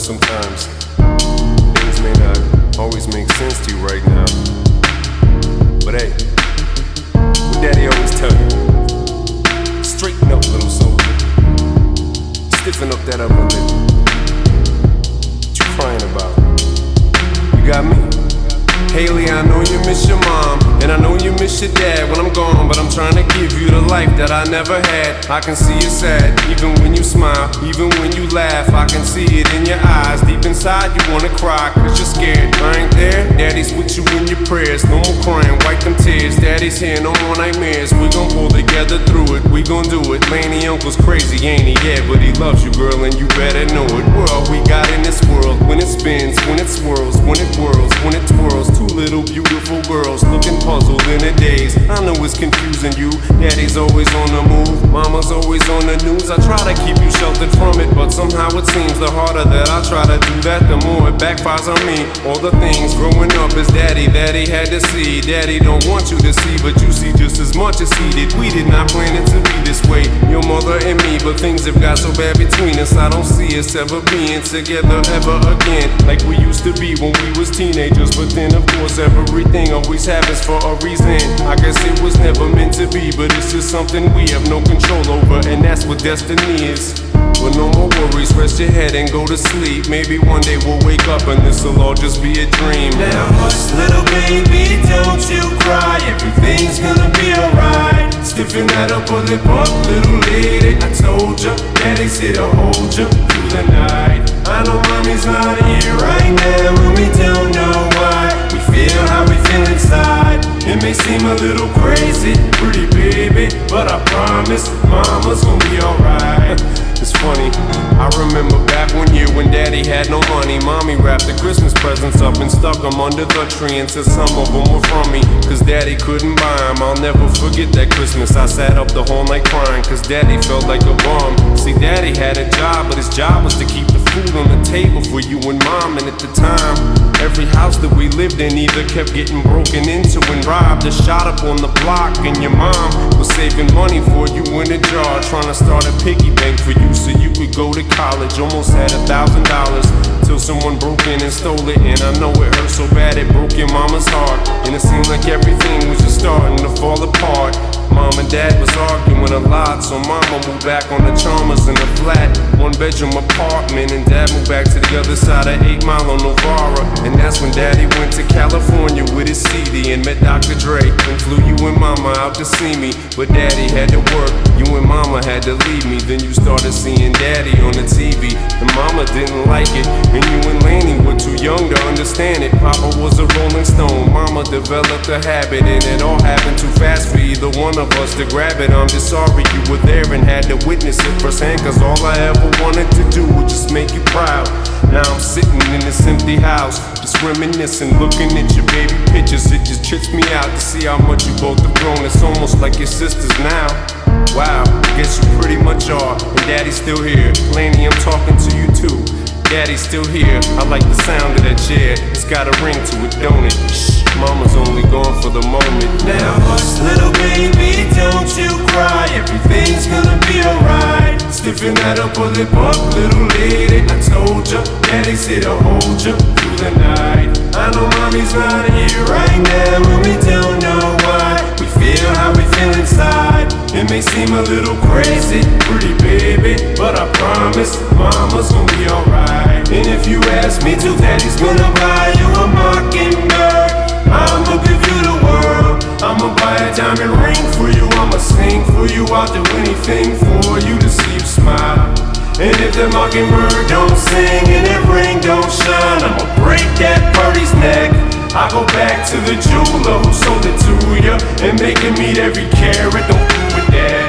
sometimes things may not always make sense to you right now. But hey, what Daddy always tell you, straighten up, little soldier. Stiffen up that upper lip. What you crying about? You got me. Haley, I know you miss your mom, and I know you miss your dad when I'm gone, but I'm trying to give you the life that I never had. I can see you sad, even when you smile, even when you laugh. I can see it in your eyes, deep inside you wanna cry, cause you're scared. I ain't there, Daddy's with you in your prayers. No more crying, wipe them tears. Daddy's here, no more nightmares. We gon' pull together through it, we gon' do it. Laney uncle's crazy, ain't he? Yeah, but he loves you, girl, and you better know it. We're all we got in this world, when it spins, when it swirls, when it whirls, when it twirls. Two little beautiful girls looking puzzled in a daze. I know it's confusing you. Daddy's always on the move, Mama's always on the news. I try to keep you sheltered from it, but somehow it seems the harder that I try to do that, the more it backfires on me. All the things growing up is Daddy that he had to see. Daddy don't want you to see, but you see just as much as he did. We did not plan it to be this way, your mother and me, but things have got so bad between us. I don't see us ever being together ever again, like we used to be when we was teenagers. But then of course everything always happens for a reason. I guess it was never meant to be, but it's just something we have no control over, and that's what destiny is. But no more worries, rest your head and go to sleep. Maybe one day we'll wake up and this'll all just be a dream. Now hush, little baby, don't you cry. Everything's gonna be alright. Stiffen that upper lip up, little lady. I told ya, Daddy's here to hold ya through the night. I know mommy's not here right now, and we don't know why. We feel how we feel inside. It may seem a little crazy, pretty baby, but I promise mama's gonna be alright. It's funny, I remember back one year when Daddy had no money. Mommy wrapped the Christmas presents up and stuck them under the tree and said some of them were from me, cause Daddy couldn't buy them. I'll never forget that Christmas. I sat up the whole night crying, cause Daddy felt like a bum. See, Daddy had a job, but his job was to keep the food on the table for you and Mom. And at the time, every house that we lived in either kept getting broken into and robbed or shot up on the block. And your mom was saving money for you in a jar, trying to start a piggy bank for you so you could go to college. Almost had $1,000 till someone broke in and stole it. And I know it hurt so bad it broke your mama's heart, and it seemed like everything was just starting to fall apart. Mom and Dad was arguing a lot, so Mama moved back on the Chalmers in a flat, one-bedroom apartment, and Dad moved back to the other side of 8 Mile on Novara. And that's when Daddy went to California with his CD and met Dr. Dre, and flew you and Mama out to see me. But Daddy had to work, you and Mama had to leave me. Then you started seeing Daddy on the TV, and Mama didn't like it, and you and Laney were too young to understand it. Papa was a Rolling Stone, Mama developed a habit, and it all happened too fast for either one of us to grab it. I'm just sorry you were there and had to witness it firsthand, cause all I ever wanted to do was just make you proud. Now I'm sitting in this empty house, just reminiscing, looking at your baby pictures. It just trips me out to see how much you both have grown. It's almost like your sisters now. Wow, I guess you pretty much are. And Daddy's still here. Laney, I'm talking to you too. Daddy's still here. I like the sound of that chair. It's got a ring to it, don't it? Shh, Mama's only gone for the moment. Now hush, little baby, don't you cry. Everything's gonna be alright. Stiffen that upper lip up, little lady. I told ya, Daddy's here to hold ya through the night. I know mommy's not here right now, and we don't know why. We feel how we feel inside. It may seem a little crazy, pretty baby, but I promise mama's gonna be alright. And if you ask me to, Daddy's gonna buy you a mockingbird. I'ma give you the world. I'ma buy a diamond ring for you. I'ma sing for you. I'll do anything for you to see you smile. And if the mockingbird don't sing and that ring don't shine, I'ma break that birdie's neck. I go back to the jeweler who sold it to ya and make him meet every carat. Don't fool with that.